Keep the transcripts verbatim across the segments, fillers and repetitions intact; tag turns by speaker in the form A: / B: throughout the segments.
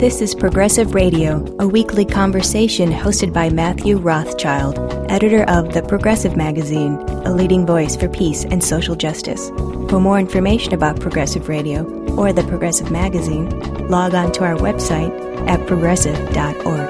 A: This is Progressive Radio, a weekly conversation hosted by Matthew Rothschild, editor of The Progressive Magazine, a leading voice for peace and social justice. For more information about Progressive Radio or The Progressive Magazine, log on to our website at progressive dot org.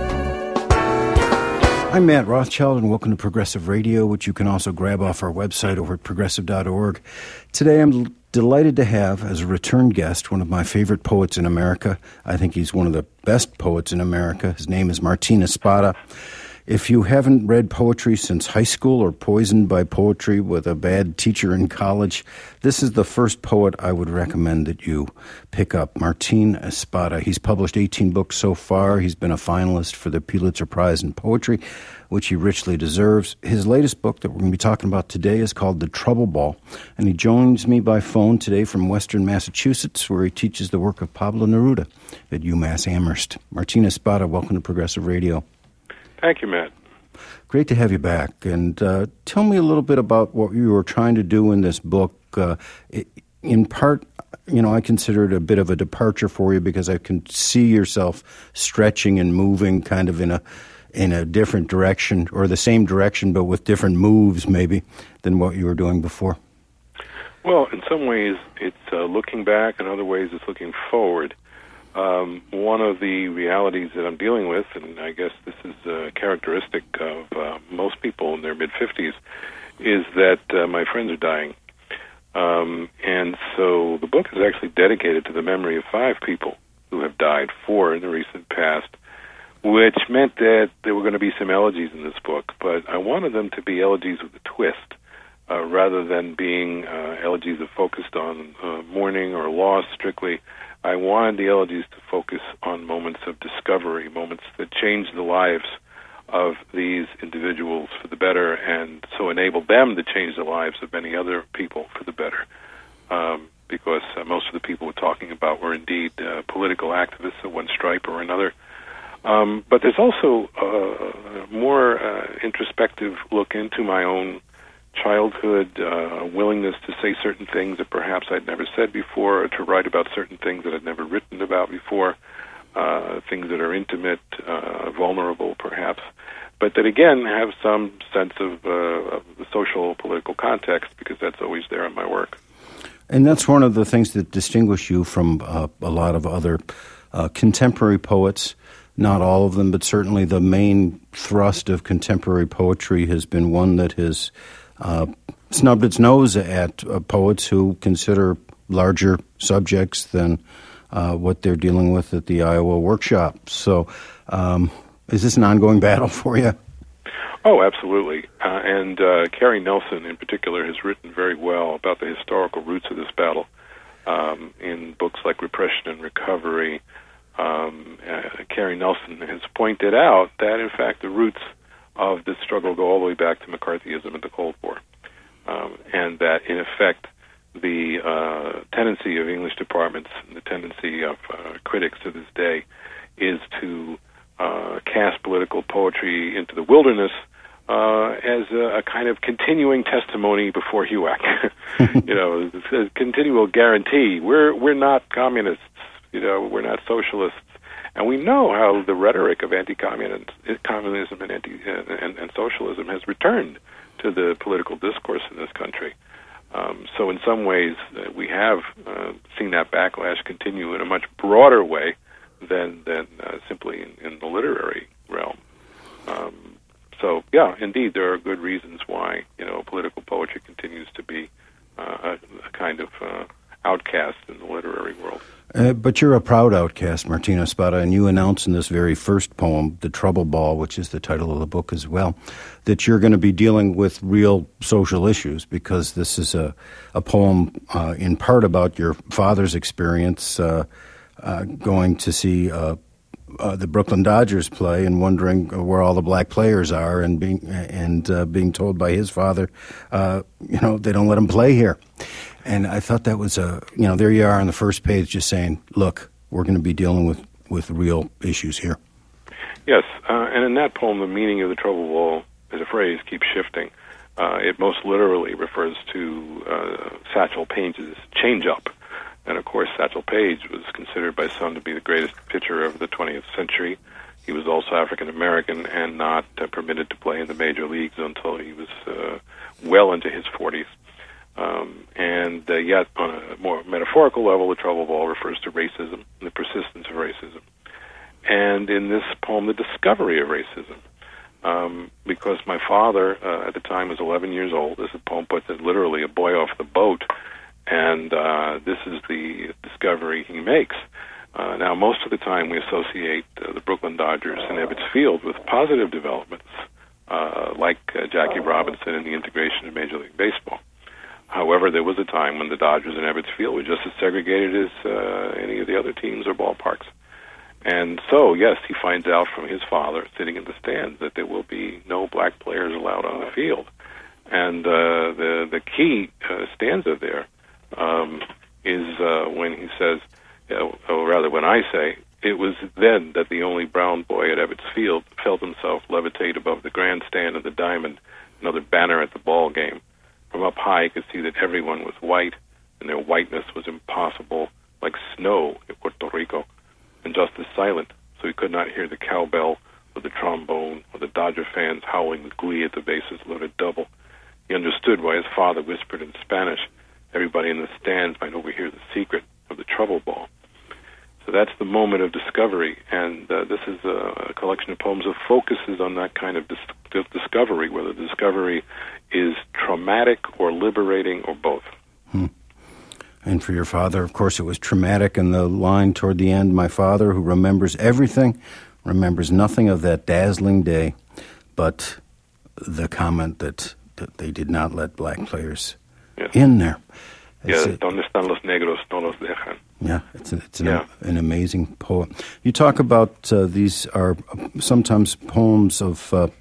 B: I'm Matt Rothschild, and welcome to Progressive Radio, which you can also grab off our website over at progressive dot org. Today I'm delighted to have as a return guest one of my favorite poets in America. I think he's one of the best poets in America. His name is Martin Espada. If you haven't read poetry since high school or poisoned by poetry with a bad teacher in college, this is the first poet I would recommend that you pick up, Martin Espada. He's published eighteen books so far. He's been a finalist for the Pulitzer Prize in Poetry, which he richly deserves. His latest book that we're going to be talking about today is called The Trouble Ball, and he joins me by phone today from Western Massachusetts, where he teaches the work of Pablo Neruda at UMass Amherst. Martin Espada, welcome to Progressive Radio.
C: Thank you, Matt.
B: Great to have you back. And uh, tell me a little bit about what you were trying to do in this book. Uh, in part, you know, I consider it a bit of a departure for you because I can see yourself stretching and moving kind of in a in a different direction, or the same direction but with different moves maybe than what you were doing before.
C: Well, in some ways it's uh, looking back, in other ways it's looking forward. Um, one of the realities that I'm dealing with, and I guess this is a characteristic of uh, most people in their mid-fifties, is that uh, my friends are dying. Um, and so the book is actually dedicated to the memory of five people who have died, four in the recent past, which meant that there were going to be some elegies in this book, but I wanted them to be elegies with a twist, uh, rather than being uh, elegies that focused on uh, mourning or loss strictly. I wanted the elegies to focus on moments of discovery, moments that changed the lives of these individuals for the better, and so enabled them to change the lives of many other people for the better. Um, because uh, most of the people we're talking about were indeed uh, political activists of one stripe or another. Um, but there's also a more uh, introspective look into my own childhood, uh, willingness to say certain things that perhaps I'd never said before, or to write about certain things that I'd never written about before, uh, things that are intimate, uh, vulnerable perhaps, but that again have some sense of, uh, of the social, political context, because that's always there in my work.
B: And that's one of the things that distinguish you from uh, a lot of other uh, contemporary poets. Not all of them, but certainly the main thrust of contemporary poetry has been one that has uh, snubbed its nose at uh, poets who consider larger subjects than uh, what they're dealing with at the Iowa workshop. So um, is this an ongoing battle for you?
C: Oh, absolutely. Uh, and uh, Carrie Nelson in particular has written very well about the historical roots of this battle um, in books like Repression and Recovery. Um, uh, Carrie Nelson has pointed out that, in fact, the roots of this struggle go all the way back to McCarthyism and the Cold War, um, and that, in effect, the uh, tendency of English departments and the tendency of uh, critics to this day is to uh, cast political poetry into the wilderness uh, as a, a kind of continuing testimony before H U A C. You know, a continual guarantee. We're we're not communists. You know, we're not socialists, and we know how the rhetoric of anti-communism communism and, anti, and, and socialism has returned to the political discourse in this country. Um, so in some ways, uh, we have uh, seen that backlash continue in a much broader way than, than uh, simply in, in the literary realm. Um, so, yeah, indeed, there are good reasons why, you know, political poetry continues to be uh, a, a kind of uh, outcast in the literary world.
B: Uh, but you're a proud outcast, Martin Espada, and you announce in this very first poem, The Trouble Ball, which is the title of the book as well, that you're going to be dealing with real social issues, because this is a, a poem uh, in part about your father's experience uh, uh, going to see uh, uh, the Brooklyn Dodgers play and wondering where all the black players are, and being and uh, being told by his father, uh, you know, they don't let him play here. And I thought that was a, you know, there you are on the first page just saying, look, we're going to be dealing with, with real issues here.
C: Yes, uh, and in that poem, the meaning of the trouble ball as a phrase keeps shifting. Uh, it most literally refers to uh, Satchel Paige's change-up, And, of course, Satchel Paige was considered by some to be the greatest pitcher of the twentieth century. He was also African-American and not uh, permitted to play in the major leagues until he was uh, well into his forties. Um, and uh, yet, on a more metaphorical level, the trouble ball refers to racism and the persistence of racism. And in this poem, the discovery of racism. Um, because my father, uh, at the time, was eleven years old. As the poem puts it, literally a boy off the boat. And uh, this is the discovery he makes. Uh, now, most of the time we associate uh, the Brooklyn Dodgers and Ebbets Field with positive developments, uh, like uh, Jackie Robinson and the integration of Major League Baseball. However, there was a time when the Dodgers and Ebbets Field were just as segregated as uh, any of the other teams or ballparks. And so, yes, he finds out from his father, sitting in the stands, that there will be no black players allowed on the field. And uh, the the key uh, stanza there um, is uh, when he says, uh, or rather when I say, it was then that the only brown boy at Ebbets Field felt himself levitate above the grandstand of the Diamond, another banner at the ball game. From up high, he could see that everyone was white, and their whiteness was impossible, like snow in Puerto Rico, and just as silent, so he could not hear the cowbell or the trombone or the Dodger fans howling with glee at the bases loaded double. He understood why his father whispered in Spanish. Everybody in the stands might overhear the secret of the trouble ball. So that's the moment of discovery, and uh, this is a, a collection of poems that focuses on that kind of dis- discovery, whether the discovery is traumatic or liberating or both.
B: Hmm. And for your father, of course, it was traumatic. And the line toward the end, my father, who remembers everything, remembers nothing of that dazzling day, but the comment that, that they did not let black players yes. in there.
C: It's yeah, ¿Dónde están los negros? No los dejan.
B: Yeah, it's, a, it's an,
C: yeah.
B: an amazing poem. You talk about uh, these are sometimes poems of uh,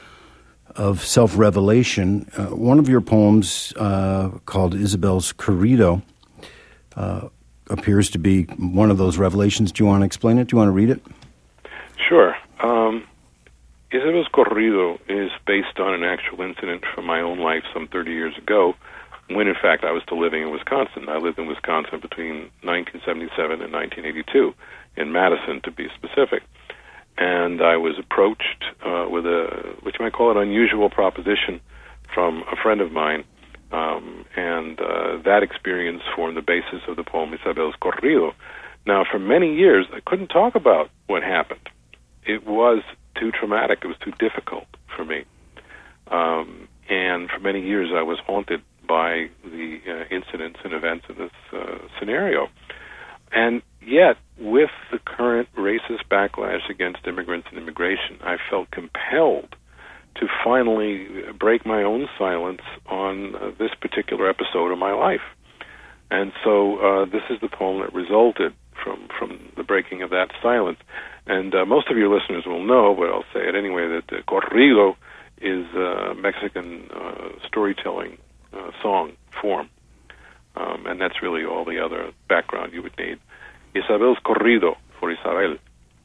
B: of self-revelation. Uh, one of your poems, uh, called Isabel's Corrido, Uh, appears to be one of those revelations. Do you want to explain it? Do you want to read it?
C: Sure. Um, Isabel's Corrido is based on an actual incident from my own life some thirty years ago, when, in fact, I was still living in Wisconsin. I lived in Wisconsin between nineteen seventy-seven and nineteen eighty-two, in Madison, to be specific. And I was approached uh, with a, what you might call an unusual proposition from a friend of mine. Um, and uh, that experience formed the basis of the poem Isabel's Corrido. Now, for many years, I couldn't talk about what happened. It was too traumatic. It was too difficult for me. Um, and for many years, I was haunted by the uh, incidents and events in this uh, scenario. And yet, with the current racist backlash against immigrants and immigration, I felt compelled to finally break my own silence on uh, this particular episode of my life. And so uh, this is the poem that resulted from, from the breaking of that silence. And uh, most of your listeners will know, but I'll say it anyway, that the corrido is a Mexican uh, storytelling uh, song form. Um, and that's really all the other background you would need. Isabel's Corrido, for Isabel.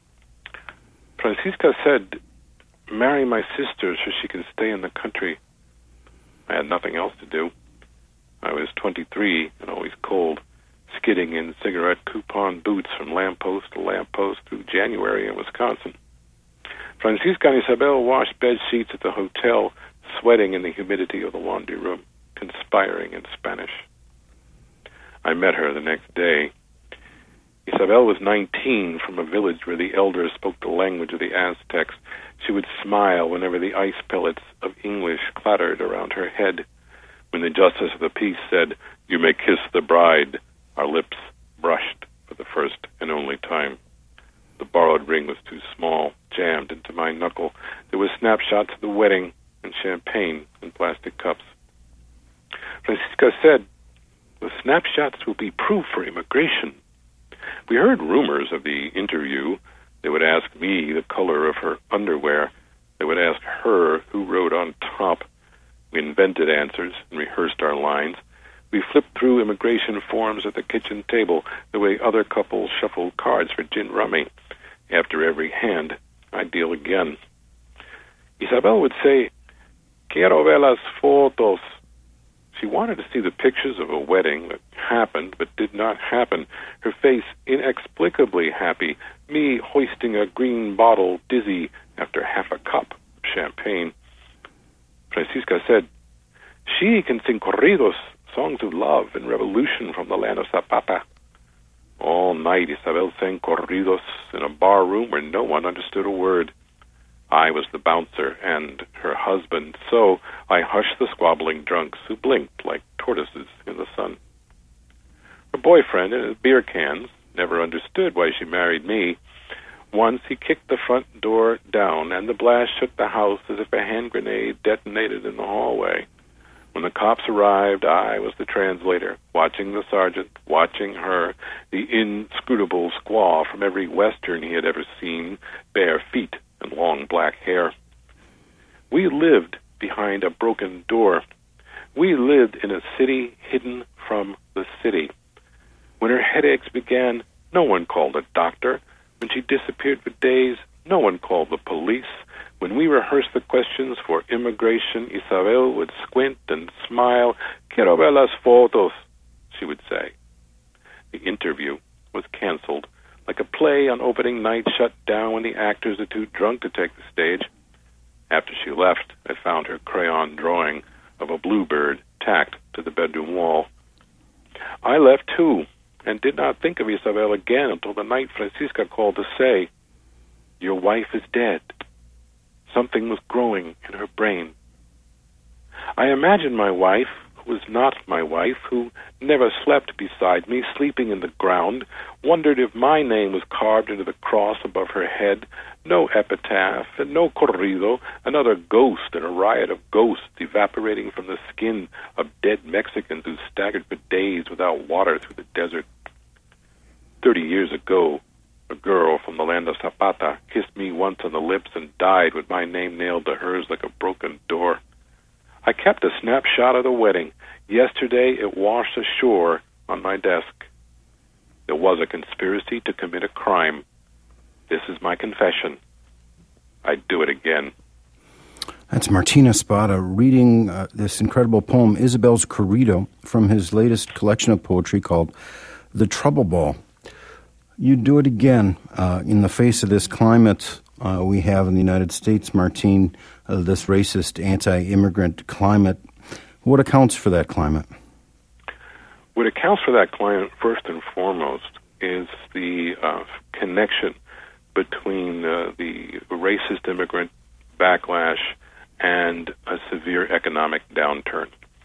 C: Francisca said, "Marry my sister so she can stay in the country." I had nothing else to do. I was twenty-three and always cold, skidding in cigarette coupon boots from lamppost to lamppost through January in Wisconsin. Francisca and Isabel washed bed sheets at the hotel, sweating in the humidity of the laundry room, conspiring in Spanish. I met her the next day. Isabel was nineteen, from a village where the elders spoke the language of the Aztecs. She would smile whenever the ice pellets of English clattered around her head. When the justice of the peace said, "You may kiss the bride," our lips brushed for the first and only time. The borrowed ring was too small, jammed into my knuckle. There were snapshots of the wedding and champagne in plastic cups. Francisca said, "The snapshots will be proof for immigration." We heard rumors of the interview. They would ask me the color of her underwear. They would ask her who wrote on top. We invented answers and rehearsed our lines. We flipped through immigration forms at the kitchen table the way other couples shuffled cards for gin rummy. After every hand, I'd deal again. Isabel would say, "Quiero ver las fotos." She wanted to see the pictures of a wedding that happened but did not happen. Her face inexplicably happy, me hoisting a green bottle dizzy after half a cup of champagne. Francisca said, she can sing corridos, songs of love and revolution from the land of Zapata. All night Isabel sang corridos in a bar room where no one understood a word. I was the bouncer and her husband, so I hushed the squabbling drunks who blinked like tortoises in the sun. Her boyfriend, in his beer cans, never understood why she married me. Once he kicked the front door down, and the blast shook the house as if a hand grenade detonated in the hallway. When the cops arrived, I was the translator, watching the sergeant, watching her, the inscrutable squaw from every Western he had ever seen, bare feet and long black hair. We lived behind a broken door. We lived in a city hidden from the city. When her headaches began, no one called a doctor. When she disappeared for days, no one called the police. When we rehearsed the questions for immigration, Isabel would squint and smile. Quiero ver las fotos, she would say. The interview was canceled. Like a play on opening night shut down when the actors are too drunk to take the stage. After she left, I found her crayon drawing of a bluebird tacked to the bedroom wall. I left too, and did not think of Isabel again until the night Francisca called to say, your wife is dead. Something was growing in her brain. I imagined my wife, who was not my wife, who never slept beside me, sleeping in the ground, wondered if my name was carved into the cross above her head, no epitaph, and no corrido, another ghost in a riot of ghosts evaporating from the skin of dead Mexicans who staggered for days without water through the desert. Thirty years ago, a girl from the land of Zapata kissed me once on the lips and died with my name nailed to hers like a broken door. I kept a snapshot of the wedding. Yesterday it washed ashore on my desk. There was a conspiracy to commit a crime. This is my confession. I'd do it again.
B: That's Martín Espada reading uh, this incredible poem, Isabel's Corrido, from his latest collection of poetry called The Trouble Ball. You'd do it again uh, in the face of this climate uh, we have in the United States, Martín, uh, this racist, anti-immigrant climate. What accounts for that climate?
C: What accounts for that climate, first and foremost, is the uh, connection between uh, the racist immigrant backlash and a severe economic downturn.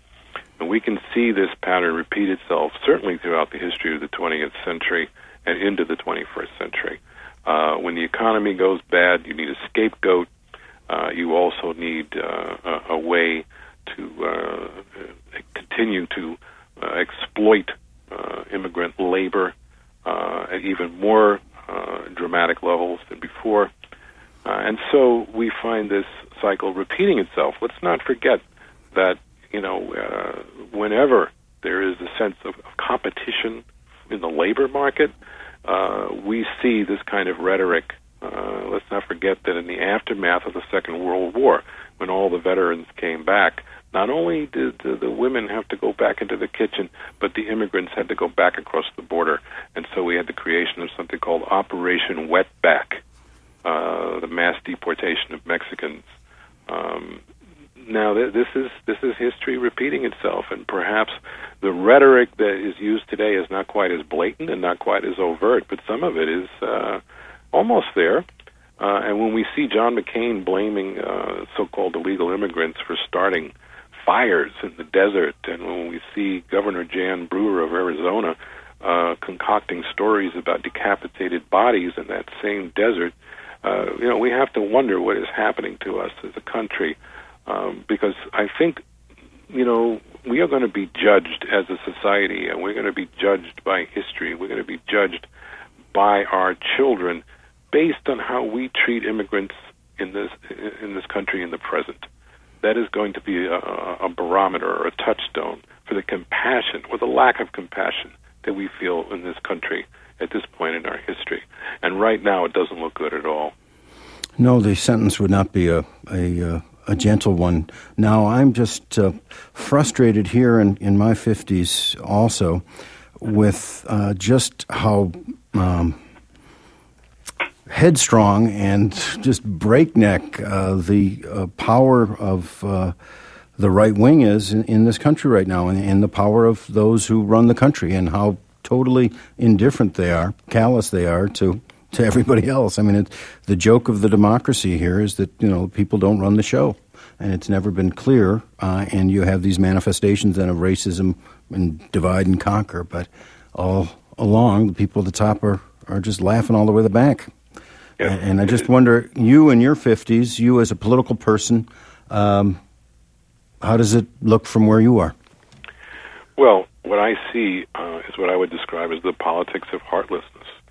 C: And we can see this pattern repeat itself, certainly throughout the history of the twentieth century, and into the twenty-first century. Uh, when the economy goes bad, you need a scapegoat. Uh, you also need uh, a, a way to uh, continue to uh, exploit uh, immigrant labor uh, at even more uh, dramatic levels than before. Uh, and so we find this cycle repeating itself. Let's not forget that, you know, uh, whenever there is a sense of, of competition in the labor market, uh, we see this kind of rhetoric. Uh, let's not forget that in the aftermath of the Second World War, when all the veterans came back, not only did the, the women have to go back into the kitchen, but the immigrants had to go back across the border. And so we had the creation of something called Operation Wetback, uh, the mass deportation of Mexicans. Um, now, th- this is this is history repeating itself, and perhaps the rhetoric that is used today is not quite as blatant and not quite as overt, but some of it is uh, almost there. Uh, and when we see John McCain blaming uh, so-called illegal immigrants for starting fires in the desert, and when we see Governor Jan Brewer of Arizona uh, concocting stories about decapitated bodies in that same desert, uh, you know, we have to wonder what is happening to us as a country, um, because I think, you know, we are going to be judged as a society, and we're going to be judged by history. We're going to be judged by our children based on how we treat immigrants in this in this country in the present. That is going to be a, a barometer or a touchstone for the compassion or the lack of compassion that we feel in this country at this point in our history. And right now, it doesn't look good at all.
B: No, the sentence would not be a a, a gentle one. Now, I'm just uh, frustrated here in, in my fifties also with uh, just how um, headstrong and just breakneck uh, the uh, power of uh, the right wing is in, in this country right now, and, and the power of those who run the country, and how totally indifferent they are, callous they are to to everybody else. I mean, it, the joke of the democracy here is that, you know, people don't run the show, and it's never been clear, uh, and you have these manifestations then of racism and divide and conquer, but all along, the people at the top are, are just laughing all the way to the back.
C: Yes.
B: And, and I just wonder, you in your fifties, you as a political person, um, how does it look from where you are?
C: Well, what I see uh, is what I would describe as the politics of heartlessness.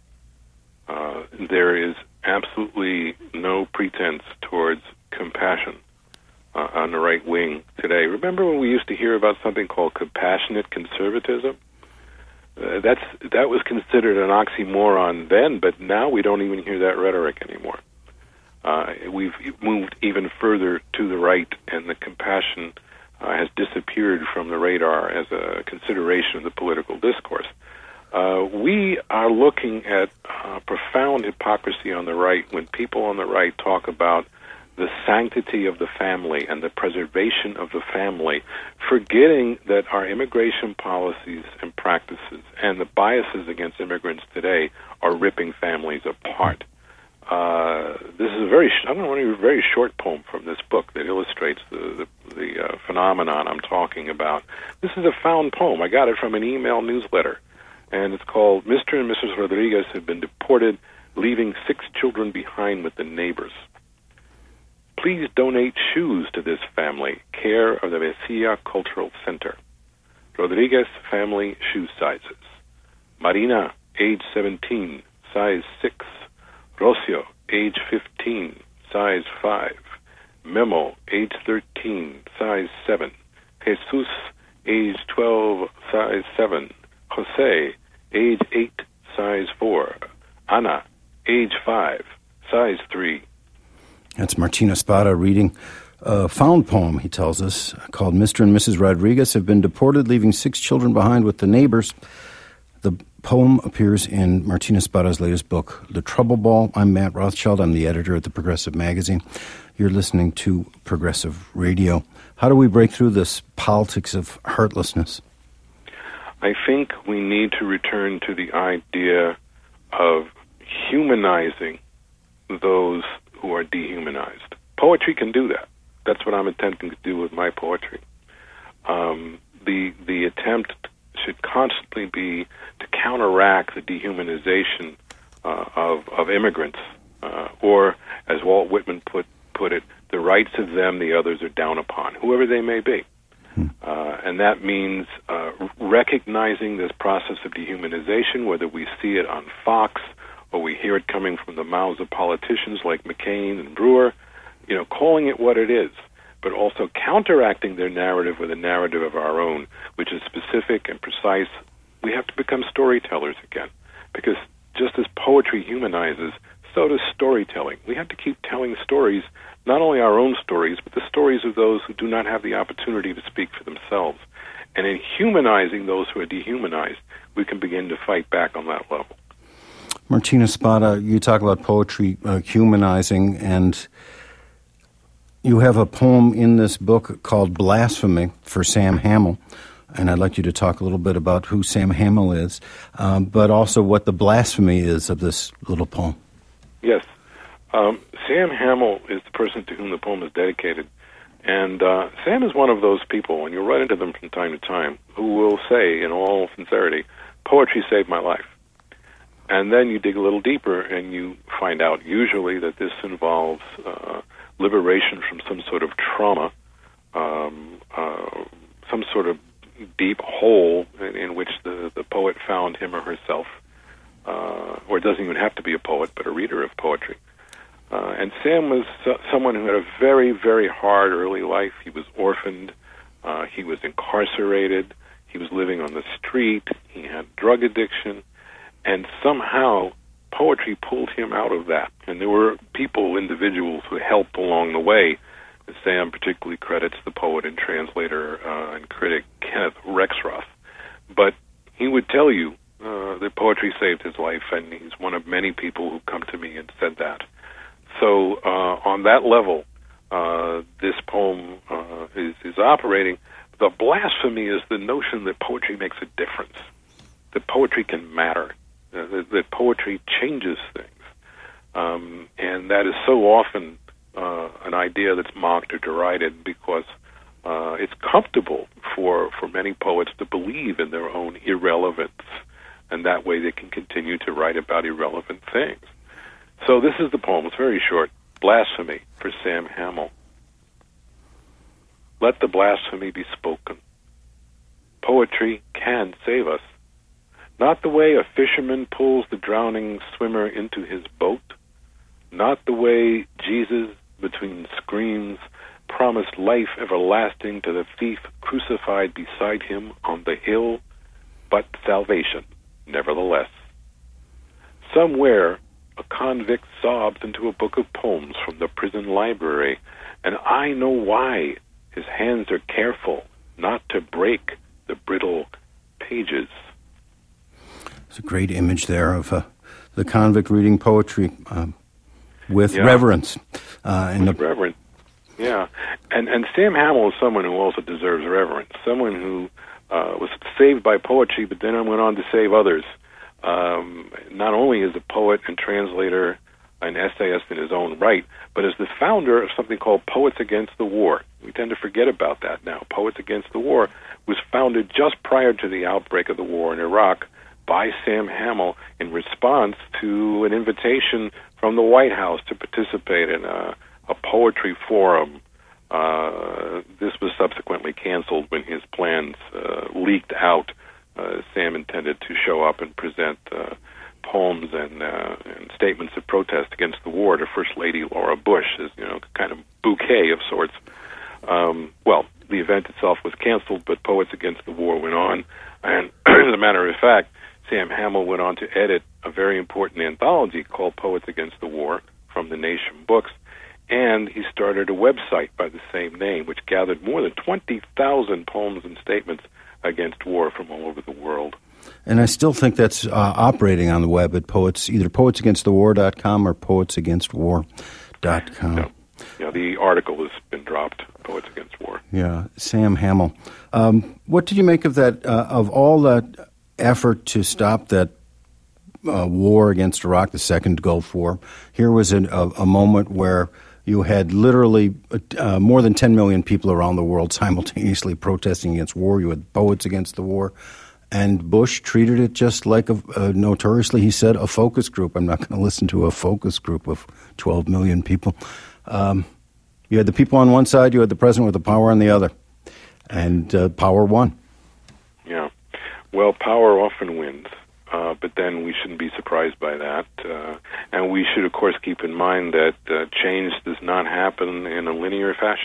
C: Uh, there is absolutely no pretense towards compassion uh, on the right wing today. Remember when we used to hear about something called compassionate conservatism? Uh, that's that was considered an oxymoron then, but now we don't even hear that rhetoric anymore. Uh, we've moved even further to the right, and the compassion uh, has disappeared from the radar as a consideration of the political discourse. Uh, we are looking at uh, profound hypocrisy on the right when people on the right talk about the sanctity of the family and the preservation of the family, forgetting that our immigration policies and practices and the biases against immigrants today are ripping families apart. Uh, this is a very, sh- I'm going to read a very short poem from this book that illustrates the, the, the uh, phenomenon I'm talking about. This is a found poem. I got it from an email newsletter, and it's called Mister and Missus Rodriguez Have Been Deported, Leaving Six Children Behind with the Neighbors. Please donate shoes to this family, care of the Mesilla Cultural Center. Rodriguez family shoe sizes. Marina, age seventeen, size six. Rocio, age fifteen, size five. Memo, age thirteen, size seven. Jesus, age twelve, size seven. Jose, age eight, size four. Ana, age five, size three.
B: That's Martina Spada reading a found poem, he tells us, called Mister and Missus Rodriguez Have Been Deported, Leaving Six Children Behind with the Neighbors. The poem appears in Martina Spada's latest book, The Trouble Ball. I'm Matt Rothschild. I'm the editor at the Progressive Magazine. You're listening to Progressive Radio. How do we break through this politics of heartlessness?
C: I think we need to return to the idea of humanizing those who are dehumanized. Poetry can do that. That's what I'm attempting to do with my poetry. Um, the the attempt should constantly be to counteract the dehumanization uh, of of immigrants, uh, or as Walt Whitman put put it, the rights of them the others are down upon, whoever they may be. Hmm. Uh, and that means uh, recognizing this process of dehumanization, whether we see it on Fox or we hear it coming from the mouths of politicians like McCain and Brewer, you know, calling it what it is, but also counteracting their narrative with a narrative of our own, which is specific and precise. We have to become storytellers again, because just as poetry humanizes, so does storytelling. We have to keep telling stories, not only our own stories, but the stories of those who do not have the opportunity to speak for themselves. And in humanizing those who are dehumanized, we can begin to fight back on that level.
B: Martina Spada, you talk about poetry uh, humanizing, and you have a poem in this book called Blasphemy for Sam Hamill, and I'd like you to talk a little bit about who Sam Hamill is, um, but also what the blasphemy is of this little poem.
C: Yes. Um, Sam Hamill is the person to whom the poem is dedicated, and uh, Sam is one of those people, and you'll run into them from time to time, who will say, in all sincerity, poetry saved my life. And then you dig a little deeper, and you find out usually that this involves uh, liberation from some sort of trauma, um, uh, some sort of deep hole in, in which the, the poet found him or herself, uh, or it doesn't even have to be a poet, but a reader of poetry. Uh, and Sam was uh, someone who had a very, very hard early life. He was orphaned. Uh, he was incarcerated. He was living on the street. He had drug addiction. And somehow poetry pulled him out of that. And there were people, individuals, who helped along the way. Sam particularly credits the poet and translator uh, and critic Kenneth Rexroth. But he would tell you uh, that poetry saved his life, and he's one of many people who come to me and said that. So uh, on that level, uh, this poem uh, is, is operating. The blasphemy is the notion that poetry makes a difference, that poetry can matter, uh, that, that poetry changes things. Um, and that is so often uh, an idea that's mocked or derided because uh, it's comfortable for, for many poets to believe in their own irrelevance, and that way they can continue to write about irrelevant things. So this is the poem. It's very short. Blasphemy for Sam Hamill. Let the blasphemy be spoken. Poetry can save us. Not the way a fisherman pulls the drowning swimmer into his boat. Not the way Jesus, between screams, promised life everlasting to the thief crucified beside him on the hill, but salvation, nevertheless. Somewhere, a convict sobs into a book of poems from the prison library, and I know why. His hands are careful not to break the brittle pages.
B: It's a great image there of uh, the convict reading poetry um, with
C: yeah.
B: reverence. Uh, and
C: with the... reverence, yeah. And and Sam Hamill is someone who also deserves reverence, someone who uh, was saved by poetry, but then went on to save others. Um, not only is a poet and translator, an essayist in his own right, but as the founder of something called Poets Against the War. We tend to forget about that now. Poets Against the War was founded just prior to the outbreak of the war in Iraq by Sam Hamill in response to an invitation from the White House to participate in a, a poetry forum. Uh, this was subsequently canceled when his plans uh, leaked out. Uh, Sam intended to show up and present uh, poems and, uh, and statements of protest against the war to First Lady Laura Bush, as you know, kind of bouquet of sorts. Um, well, the event itself was canceled, but Poets Against the War went on, and as a matter of fact, Sam Hamill went on to edit a very important anthology called Poets Against the War from the Nation Books, and he started a website by the same name, which gathered more than twenty thousand poems and statements against war from all over the world.
B: And I still think that's uh, operating on the web at Poets, either poets against the war dot com or poets against war dot com.
C: No. Yeah, the article has been dropped, Poets Against War.
B: Yeah, Sam Hamill. Um, what did you make of that, uh, of all that effort to stop that uh, war against Iraq, the second Gulf War? Here was an, a, a moment where you had literally uh, more than ten million people around the world simultaneously protesting against war. You had Poets Against the War. And Bush treated it just like, a, uh, notoriously, he said, a focus group. I'm not going to listen to a focus group of twelve million people. Um, you had the people on one side, you had the president with the power on the other. And uh, power won.
C: Yeah. Well, power often wins. Uh, but then we shouldn't be surprised by that. Uh, and we should, of course, keep in mind that uh, change does not happen in a linear fashion.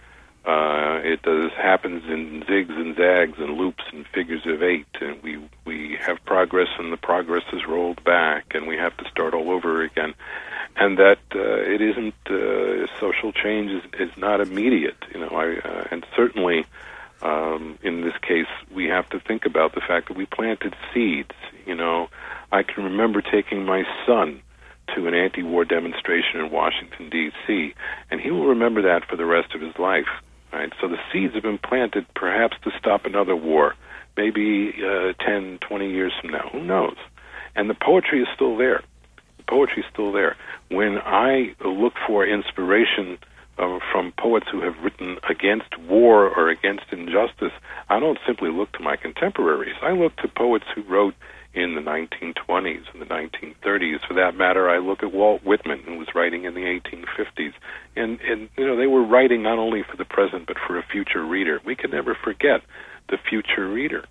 C: Uh, it does happens in zigs and zags and loops and figures of eight, and we we have progress, and the progress is rolled back, and we have to start all over again. And that uh, it isn't uh, social change is, is not immediate, you know. I, uh, and certainly, um, in this case, we have to think about the fact that we planted seeds. You know, I can remember taking my son to an anti-war demonstration in Washington, D C, and he will remember that for the rest of his life. Right? So the seeds have been planted perhaps to stop another war, maybe uh, ten, twenty years from now. Who knows? And the poetry is still there. The poetry is still there. When I look for inspiration uh, from poets who have written against war or against injustice, I don't simply look to my contemporaries. I look to poets who wrote in the nineteen twenties and the nineteen thirties. For that matter, I look at Walt Whitman, who was writing in the eighteen fifties. And, and, you know, they were writing not only for the present, but for a future reader. We can never forget the future reader.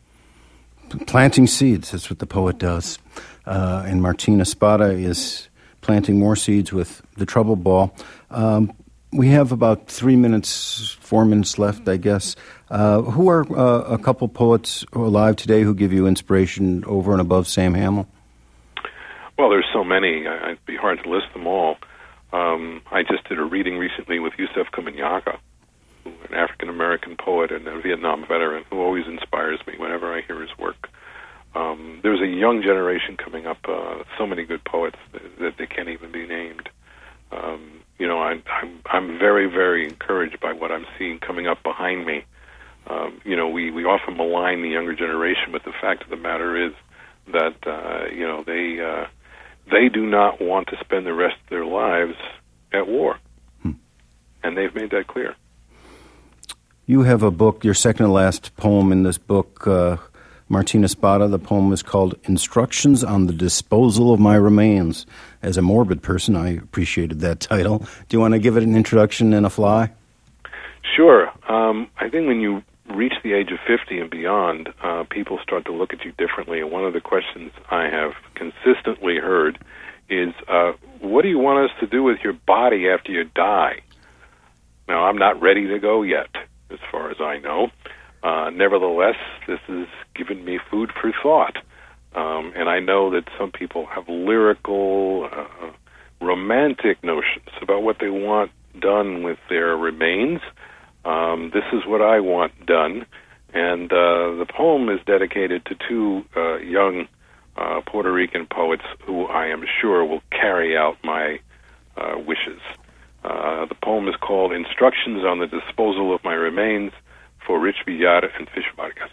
B: Planting seeds, that's what the poet does. Uh, and Martina Spada is planting more seeds with The Trouble Ball. Um, we have about three minutes, four minutes left, I guess. Uh, who are uh, a couple poets who are alive today who give you inspiration over and above Sam Hamill?
C: Well, there's so many. It'd be hard to list them all. Um, I just did a reading recently with Yusef Komunyakaa, an African-American poet and a Vietnam veteran who always inspires me whenever I hear his work. Um, there's a young generation coming up, uh, so many good poets that, that they can't even be named. Um, you know, I, I'm, I'm very, very encouraged by what I'm seeing coming up behind me. Um, you know, we, we often malign the younger generation, but the fact of the matter is that, uh, you know, they uh, they do not want to spend the rest of their lives at war. Hmm. And they've made that clear.
B: You have a book, your second to last poem in this book, uh, Martina Spada. The poem is called Instructions on the Disposal of My Remains. As a morbid person, I appreciated that title. Do you want to give it an introduction and a fly?
C: Sure. Um, I think when you reach the age of fifty and beyond, uh, people start to look at you differently. And one of the questions I have consistently heard is, uh, what do you want us to do with your body after you die? Now, I'm not ready to go yet, as far as I know. Uh, nevertheless, this has given me food for thought. Um, and I know that some people have lyrical, uh, romantic notions about what they want done with their remains. Um, this is what I want done. And uh, the poem is dedicated to two uh, young uh, Puerto Rican poets who I am sure will carry out my uh, wishes. Uh, the poem is called Instructions on the Disposal of My Remains for Rich Villar and Fish Vargas.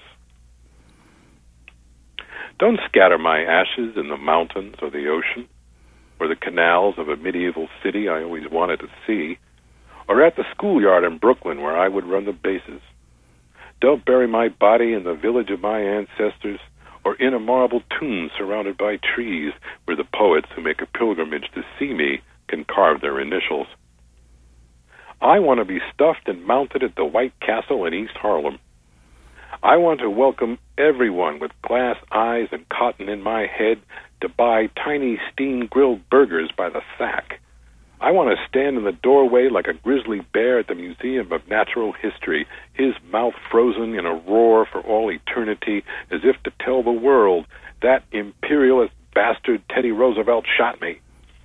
C: Don't scatter my ashes in the mountains or the ocean or the canals of a medieval city I always wanted to see, or at the schoolyard in Brooklyn where I would run the bases. Don't bury my body in the village of my ancestors or in a marble tomb surrounded by trees where the poets who make a pilgrimage to see me can carve their initials. I want to be stuffed and mounted at the White Castle in East Harlem. I want to welcome everyone with glass eyes and cotton in my head to buy tiny steam-grilled burgers by the sack. I want to stand in the doorway like a grizzly bear at the Museum of Natural History, his mouth frozen in a roar for all eternity, as if to tell the world, that imperialist bastard Teddy Roosevelt shot me.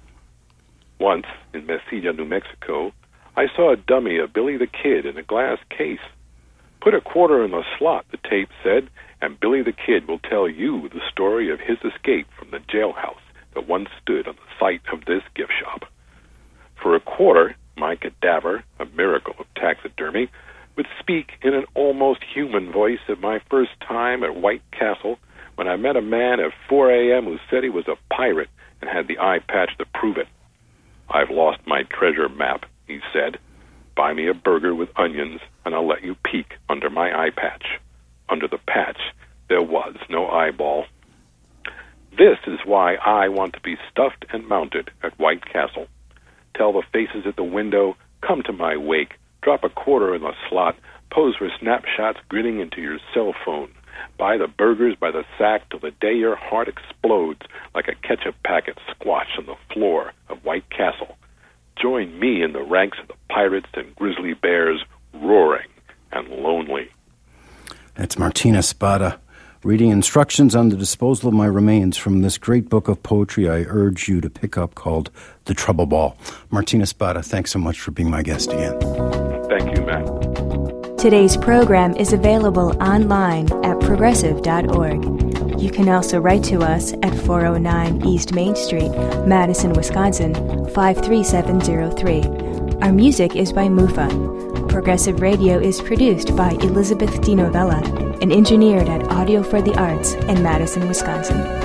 C: Once, in Mesilla, New Mexico, I saw a dummy of Billy the Kid in a glass case. Put a quarter in the slot, the tape said, and Billy the Kid will tell you the story of his escape from the jailhouse that once stood on the site of this gift shop. For a quarter, my cadaver, a miracle of taxidermy, would speak in an almost human voice of my first time at White Castle when I met a man at four a.m. who said he was a pirate and had the eye patch to prove it. I've lost my treasure map, he said. Buy me a burger with onions, and I'll let you peek under my eye patch. Under the patch, there was no eyeball. This is why I want to be stuffed and mounted at White Castle. Tell the faces at the window, come to my wake, drop a quarter in the slot, pose for snapshots grinning into your cell phone. Buy the burgers by the sack till the day your heart explodes like a ketchup packet squashed on the floor of White Castle. Join me in the ranks of the pirates and grizzly bears, roaring and lonely.
B: That's Martina Spada, reading Instructions on the Disposal of My Remains from this great book of poetry I urge you to pick up called The Trouble Ball. Martina Spada, thanks so much for being my guest again.
C: Thank you, Matt.
A: Today's program is available online at progressive dot org. You can also write to us at four oh nine East Main Street, Madison, Wisconsin, five three seven zero three. Our music is by Mufa. Progressive Radio is produced by Elizabeth DiNovella and engineered at Audio for the Arts in Madison, Wisconsin.